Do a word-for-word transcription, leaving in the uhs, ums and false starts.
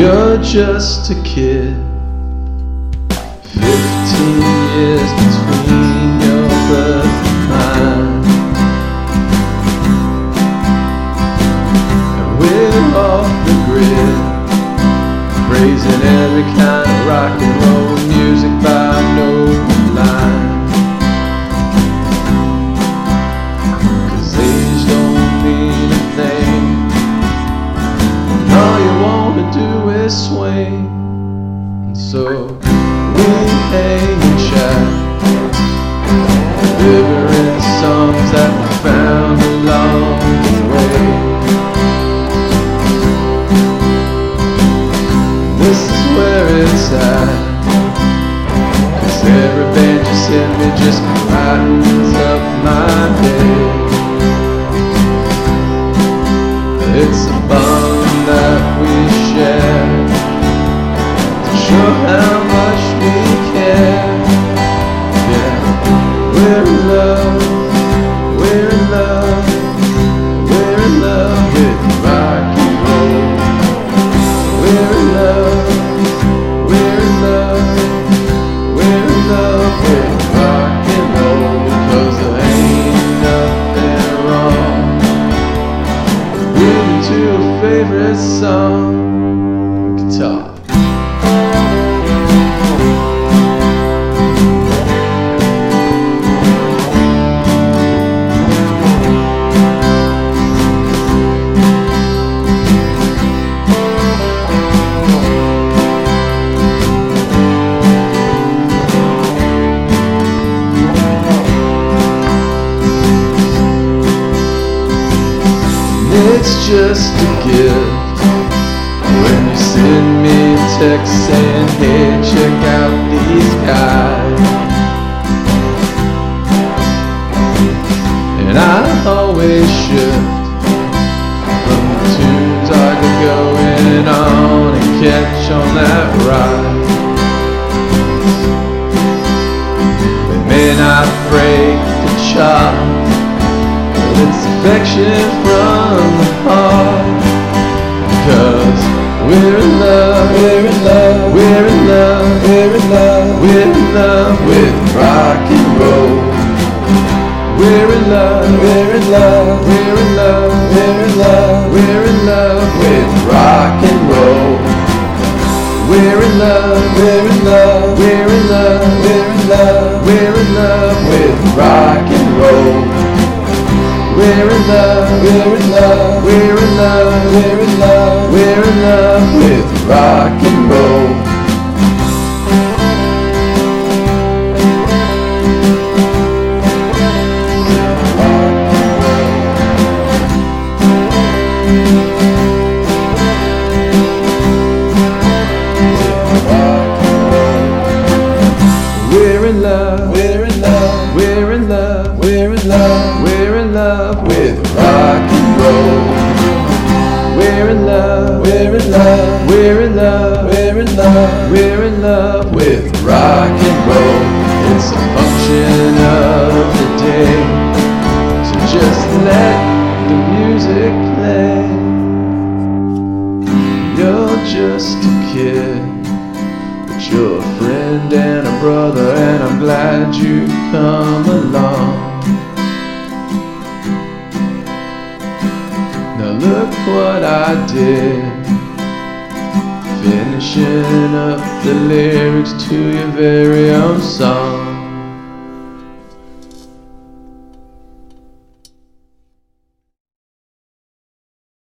You're just a kid, fifteen years between your birth and mine. And we're off the grid, praising every kind of rock and roll music by no line. Cause age don't mean a thing, and all you wanna do is swing. And so we hang and chat, delivering songs that we found along the way. This is where it's at, cause every band you send me just brightens up my day. It's a bond that we share, to show how much we care. Yeah, we're in love, we're in love, we're in love with rock and roll. We're in love, we're in love, we're in love with rock and roll. Cause there ain't nothing wrong with your favorite song. Guitar. It's just a gift when you send me a text saying, hey, check out these guys. And I always shift from the tunes I could going on and catch on that ride. They may not break the chart, it's affection from the heart. Cause we're in love, we're in love, we're in love, we're in love, we're in love with rock and roll. We're in love, we're in love, we're in love, we're in love, we're in love with rock and roll. We're in love, we're in love, we're in love, we're in love, we're in love with rock and roll. We're in love, we're in love, we're in love, we're in love, we're in love with rock and roll. We're in love, we're in love, we're in love, we're in love, we're in love with rock and roll. We're in love, we're in love, we're in love, we're in love, we're in love with rock and roll. It's a function of the day, so just let the music play. You're just a kid, but you're a friend and a brother, and I'm glad you come along. Now look what I did, finishing up the lyrics to your very own song.